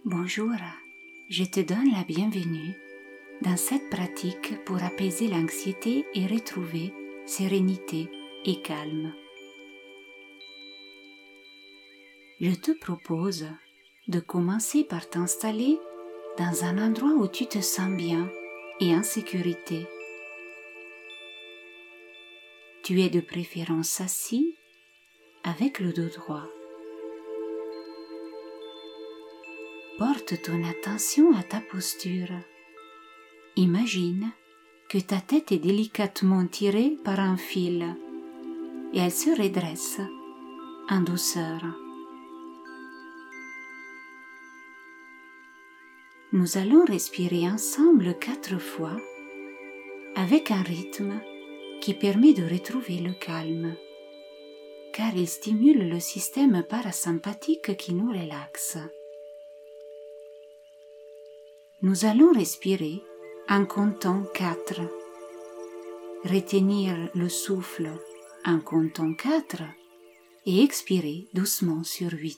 Bonjour, je te donne la bienvenue dans cette pratique pour apaiser l'anxiété et retrouver sérénité et calme. Je te propose de commencer par t'installer dans un endroit où tu te sens bien et en sécurité. Tu es de préférence assis avec le dos droit. Porte ton attention à ta posture. Imagine que ta tête est délicatement tirée par un fil et elle se redresse en douceur. Nous allons respirer ensemble 4 fois avec un rythme qui permet de retrouver le calme, car il stimule le système parasympathique qui nous relaxe. Nous allons respirer en comptant 4. Retenir le souffle en comptant 4 et expirer doucement sur 8.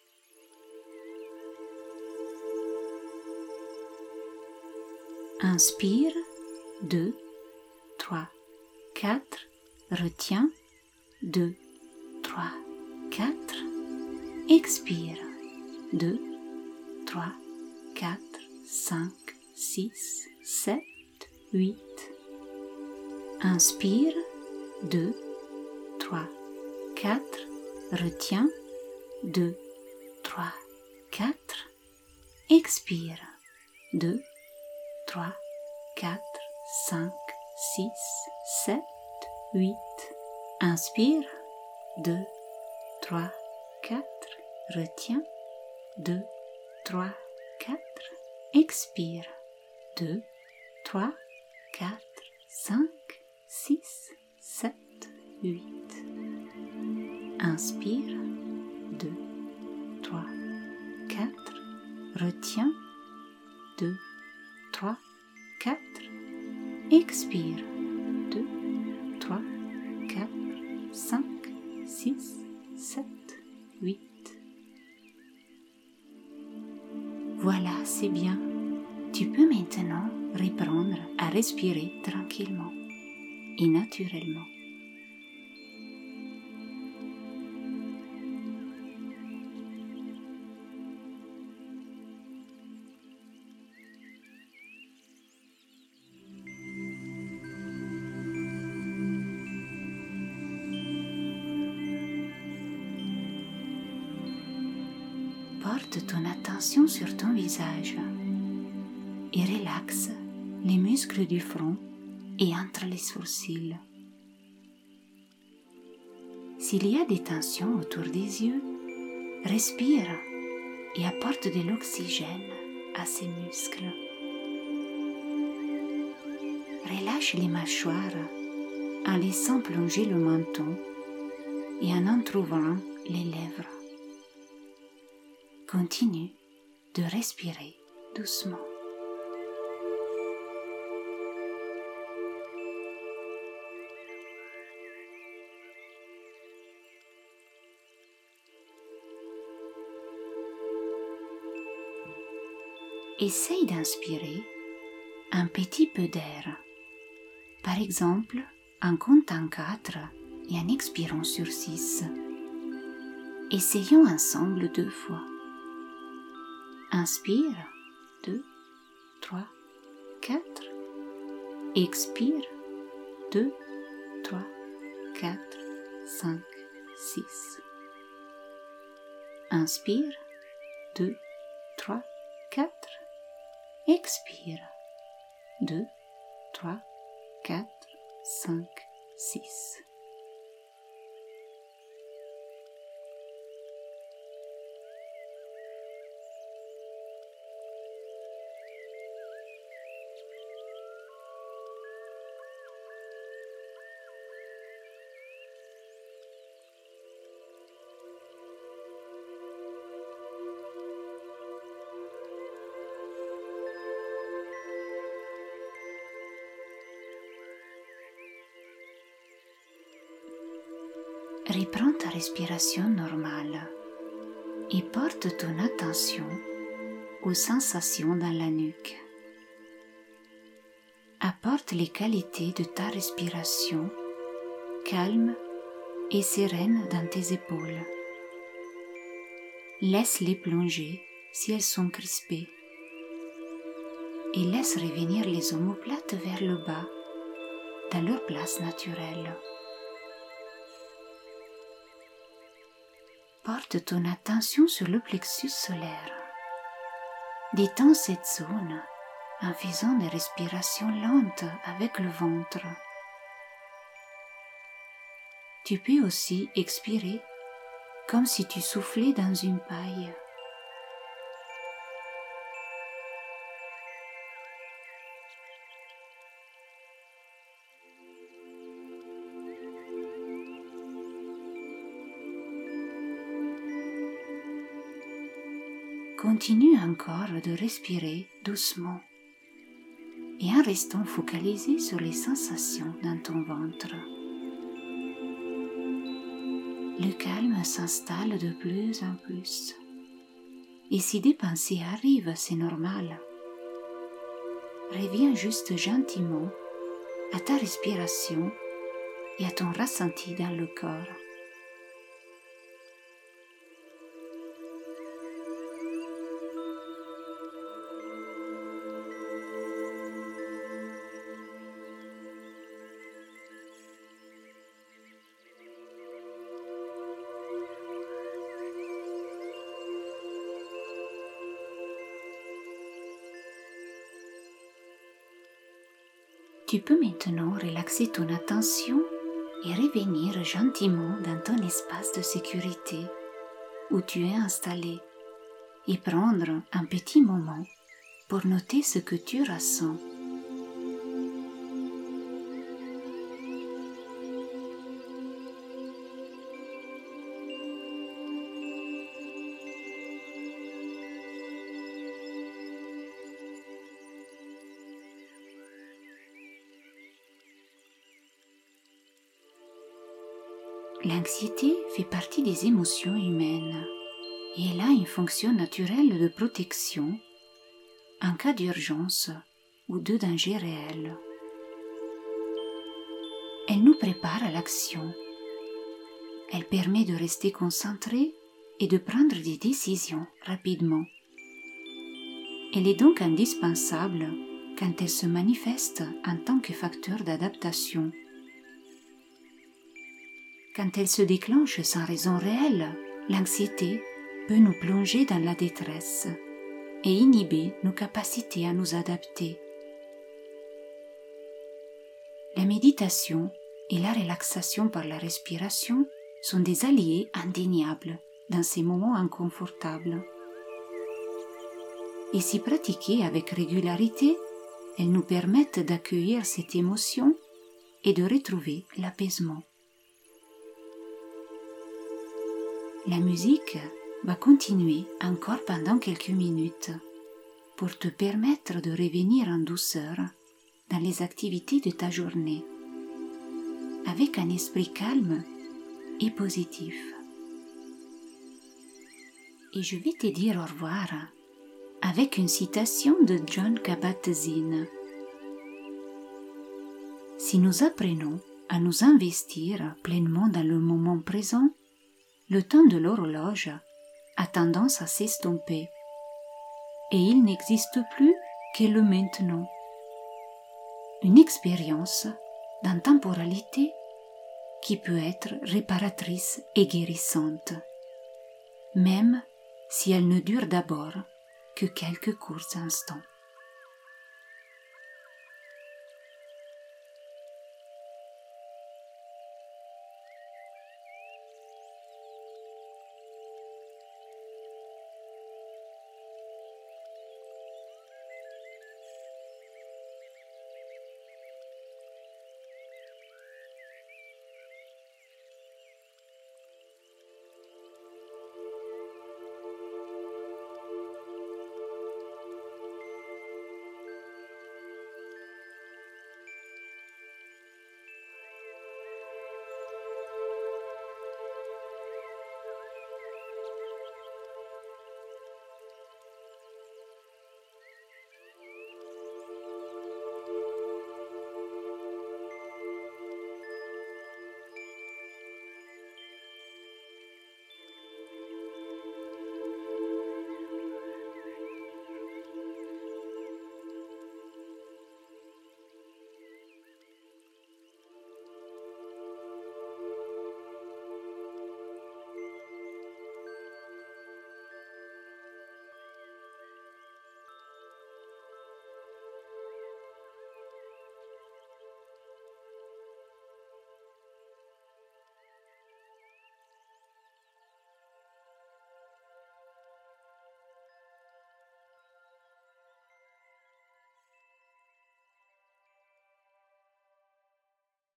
Inspire, 2, 3, 4, retiens, 2, 3, 4, expire, 2, 3, 4, 5, 6, 7, 8. Inspire, 2, 3, 4, retiens, 2, 3, 4, expire, 2, 3, 4, 5, 6, 7, 8. Inspire, 2, 3, 4, retiens, 2, 3, 4, expire, 2, 3, 4, 5, 6, 7, 8. Inspire, 2, 3, 4, retiens, 2, 3, 4, expire, 2, 3, 4, 5, 6, 7, 8. Voilà, c'est bien. Tu peux maintenant reprendre à respirer tranquillement et naturellement. Porte ton attention sur ton visage et relaxe les muscles du front et entre les sourcils. S'il y a des tensions autour des yeux, respire et apporte de l'oxygène à ces muscles. Relâche les mâchoires en laissant plonger le menton et en entr'ouvrant les lèvres. Continue de respirer doucement. Essaye d'inspirer un petit peu d'air, par exemple en comptant 4 et en expirant sur 6. Essayons ensemble 2 fois. Inspire, 2, 3, 4. Expire, 2, 3, 4, 5, 6. Inspire, 2, 3, 4. Expire, 2, 3, 4, 5, 6. Reprends ta respiration normale et porte ton attention aux sensations dans la nuque. Apporte les qualités de ta respiration, calme et sereine dans tes épaules. Laisse-les plonger si elles sont crispées et laisse revenir les omoplates vers le bas, dans leur place naturelle. Porte ton attention sur le plexus solaire. Détends cette zone en faisant des respirations lentes avec le ventre. Tu peux aussi expirer comme si tu soufflais dans une paille. Continue encore de respirer doucement et en restant focalisé sur les sensations dans ton ventre. Le calme s'installe de plus en plus. Et si des pensées arrivent, c'est normal. Reviens juste gentiment à ta respiration et à ton ressenti dans le corps. Tu peux maintenant relaxer ton attention et revenir gentiment dans ton espace de sécurité où tu es installé et prendre un petit moment pour noter ce que tu ressens. L'anxiété fait partie des émotions humaines et elle a une fonction naturelle de protection en cas d'urgence ou de danger réel. Elle nous prépare à l'action. Elle permet de rester concentré et de prendre des décisions rapidement. Elle est donc indispensable quand elle se manifeste en tant que facteur d'adaptation. Quand elle se déclenche sans raison réelle, l'anxiété peut nous plonger dans la détresse et inhiber nos capacités à nous adapter. La méditation et la relaxation par la respiration sont des alliés indéniables dans ces moments inconfortables. Et si pratiquées avec régularité, elles nous permettent d'accueillir cette émotion et de retrouver l'apaisement. La musique va continuer encore pendant quelques minutes pour te permettre de revenir en douceur dans les activités de ta journée, avec un esprit calme et positif. Et je vais te dire au revoir avec une citation de Jon Kabat-Zinn. Si nous apprenons à nous investir pleinement dans le moment présent, le temps de l'horloge a tendance à s'estomper et il n'existe plus que le maintenant. Une expérience d'intemporalité qui peut être réparatrice et guérissante, même si elle ne dure d'abord que quelques courts instants.